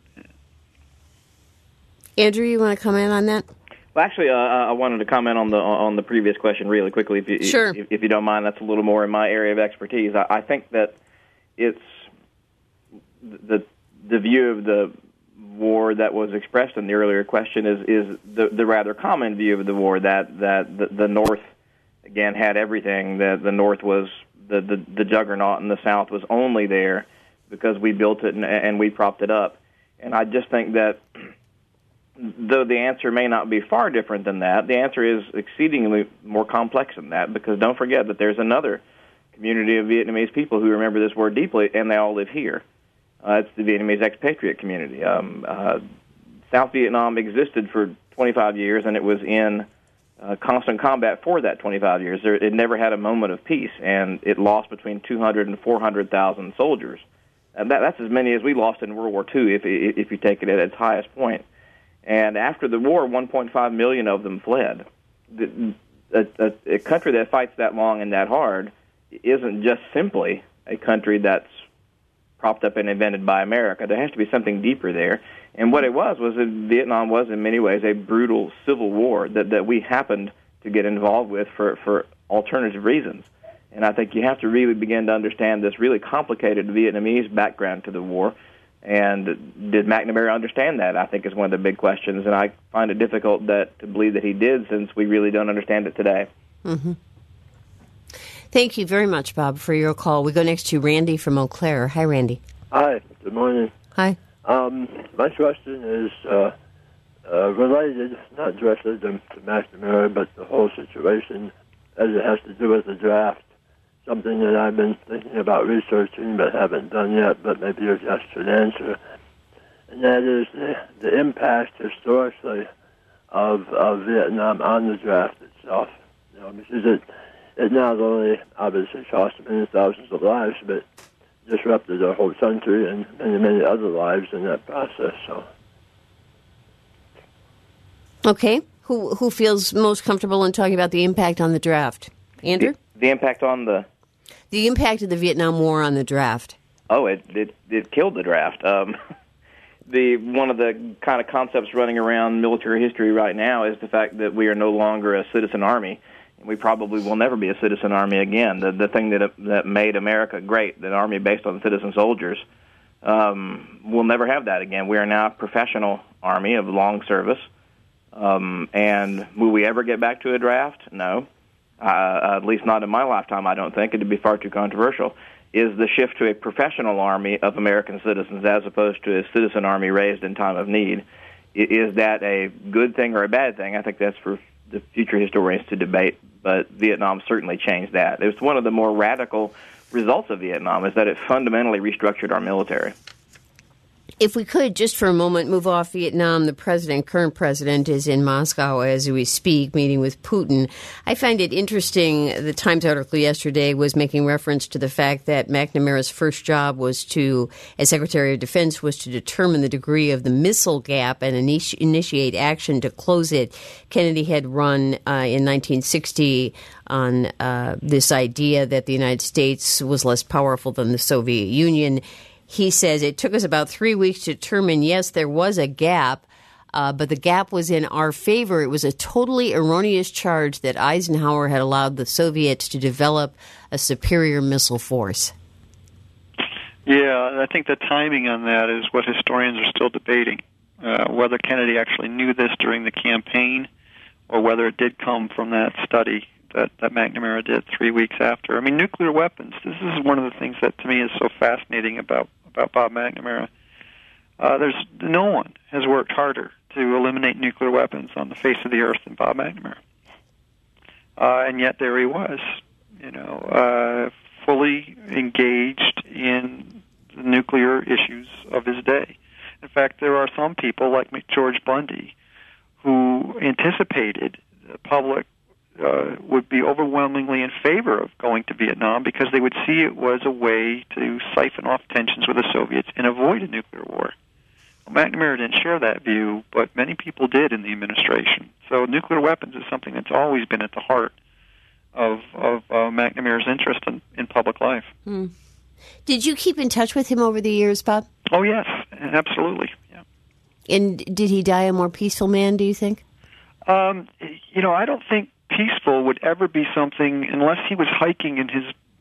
[SPEAKER 1] Andrew, you want to comment on that?
[SPEAKER 3] Well, actually, uh, I wanted to comment on the on the previous question really quickly, if you,
[SPEAKER 1] sure.
[SPEAKER 3] if, if you don't mind. That's a little more in my area of expertise. I, I think that it's the the view of the war that was expressed in the earlier question is is the, the rather common view of the war, that that the, the North, again, had everything. That the North was the, the, the juggernaut, and the South was only there because we built it and, and we propped it up. And I just think that though the answer may not be far different than that, the answer is exceedingly more complex than that, because don't forget that there's another community of Vietnamese people who remember this war deeply, and they all live here. Uh, it's the Vietnamese expatriate community. Um, uh, South Vietnam existed for twenty-five years, and it was in uh, constant combat for that twenty-five years. There, it never had a moment of peace, and it lost between two hundred and four hundred thousand soldiers. And that, that's as many as we lost in World War Two, if, if you take it at its highest point. And after the war, one point five million of them fled. The, a, a, a country that fights that long and that hard isn't just simply a country that's propped up and invented by America. There has to be something deeper there. And what it was was that Vietnam was in many ways a brutal civil war that, that we happened to get involved with for, for alternative reasons. And I think you have to really begin to understand this really complicated Vietnamese background to the war. And did McNamara understand that, I think, is one of the big questions. And I find it difficult that to believe that he did, since we really don't understand it today.
[SPEAKER 1] Mm-hmm. Thank you very much, Bob, for your call. We go next to Randy from Eau Claire. Hi, Randy.
[SPEAKER 9] Hi. Good morning.
[SPEAKER 1] Hi.
[SPEAKER 9] Um, my question is uh, uh, related, not directly to, to McNamara, but the whole situation as it has to do with the draft. Something that I've been thinking about researching but haven't done yet, but maybe you guys should answer. And that is the, the impact historically of, of Vietnam on the draft itself. You know, because it It not only obviously cost many thousands of lives, but disrupted our whole country and many, many other lives in that process. So,
[SPEAKER 1] okay, who who feels most comfortable in talking about the impact on the draft? Andrew?
[SPEAKER 3] The, the impact on the
[SPEAKER 1] the impact of the Vietnam War on the draft.
[SPEAKER 3] Oh, it it, it killed the draft. Um, the one of the kind of concepts running around military history right now is the fact that we are no longer a citizen army. We probably will never be a citizen army again. The the thing that that made America great, the army based on citizen soldiers, um, we'll never have that again. We are now a professional army of long service. Um, and will we ever get back to a draft? No. Uh, at least not in my lifetime, I don't think. It'd be far too controversial. Is the shift to a professional army of American citizens as opposed to a citizen army raised in time of need, is that a good thing or a bad thing? I think that's for the future historians to debate, but Vietnam certainly changed that. It was one of the more radical results of Vietnam, is that it fundamentally restructured our military.
[SPEAKER 1] If we could, just for a moment, move off Vietnam, the president, current president, is in Moscow as we speak, meeting with Putin. I find it interesting, the Times article yesterday was making reference to the fact that McNamara's first job was to, as Secretary of Defense, was to determine the degree of the missile gap and initi- initiate action to close it. Kennedy had run uh, in nineteen sixty on uh, this idea that the United States was less powerful than the Soviet Union. He says it took us about three weeks to determine, yes, there was a gap, uh, but the gap was in our favor. It was a totally erroneous charge that Eisenhower had allowed the Soviets to develop a superior missile force.
[SPEAKER 2] Yeah, I think the timing on that is what historians are still debating, uh, whether Kennedy actually knew this during the campaign or whether it did come from that study that, that McNamara did three weeks after. I mean, nuclear weapons, this is one of the things that to me is so fascinating about, about Bob McNamara. Uh, there's no one has worked harder to eliminate nuclear weapons on the face of the earth than Bob McNamara. Uh, and yet there he was, you know, uh, fully engaged in the nuclear issues of his day. In fact, there are some people like George Bundy who anticipated the public Uh, would be overwhelmingly in favor of going to Vietnam because they would see it was a way to siphon off tensions with the Soviets and avoid a nuclear war. Well, McNamara didn't share that view, but many people did in the administration. So nuclear weapons is something that's always been at the heart of, of uh, McNamara's interest in, in public life.
[SPEAKER 1] Hmm. Did you keep in touch with him over the years, Bob?
[SPEAKER 2] Oh, yes, absolutely. Yeah.
[SPEAKER 1] And did he die a more peaceful man, do you think?
[SPEAKER 2] Um, you know, I don't think peaceful would ever be something unless he was hiking in his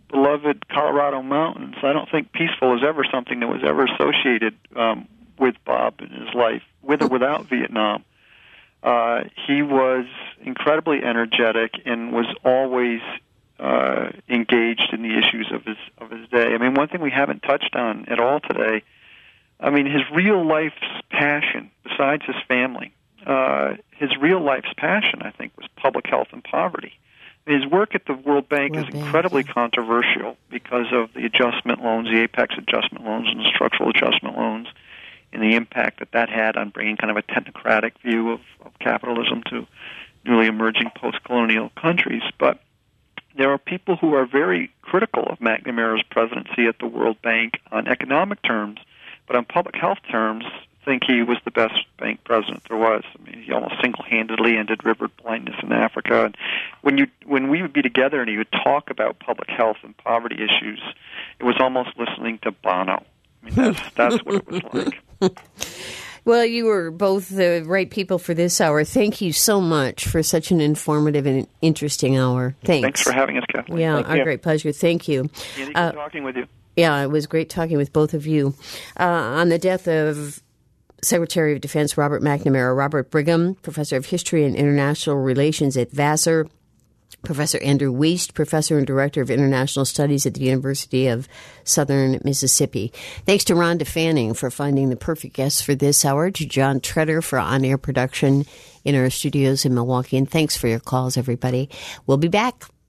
[SPEAKER 2] beloved Colorado mountains. I don't think peaceful is ever something that was ever associated um, with Bob in his life, with or without Vietnam. Uh, he was incredibly energetic and was always uh, engaged in the issues of his of his day. I mean, one thing we haven't touched on at all today, I mean, his real life's passion, besides his family, uh, his real life's passion, I think, was public health and poverty. His work at the World Bank
[SPEAKER 1] World
[SPEAKER 2] is
[SPEAKER 1] Bank,
[SPEAKER 2] incredibly
[SPEAKER 1] yeah.
[SPEAKER 2] controversial because of the adjustment loans, the Apex adjustment loans and the structural adjustment loans, and the impact that that had on bringing kind of a technocratic view of, of capitalism to newly emerging post-colonial countries. But there are people who are very critical of McNamara's presidency at the World Bank on economic terms, but on public health terms, think he was the best bank president there was. I mean, he almost single-handedly ended river blindness in Africa. And when you when we would be together and he would talk about public health and poverty issues, it was almost listening to Bono. I mean, that's that's what it was like.
[SPEAKER 1] Well, you were both the right people for this hour. Thank you so much for such an informative and interesting hour. Thanks.
[SPEAKER 2] Thanks for having us, Kathleen.
[SPEAKER 1] Yeah,
[SPEAKER 3] Thank
[SPEAKER 1] our
[SPEAKER 3] you.
[SPEAKER 1] great pleasure. Thank you.
[SPEAKER 2] Andy,
[SPEAKER 1] Uh,
[SPEAKER 2] good talking with you.
[SPEAKER 1] Yeah, it was great talking with both of you. Uh, on the death of Secretary of Defense Robert McNamara, Robert Brigham, Professor of History and International Relations at Vassar, Professor Andrew Wiest, Professor and Director of International Studies at the University of Southern Mississippi. Thanks to Rhonda Fanning for finding the perfect guests for this hour, to John Treader for on-air production in our studios in Milwaukee, and thanks for your calls, everybody. We'll be back.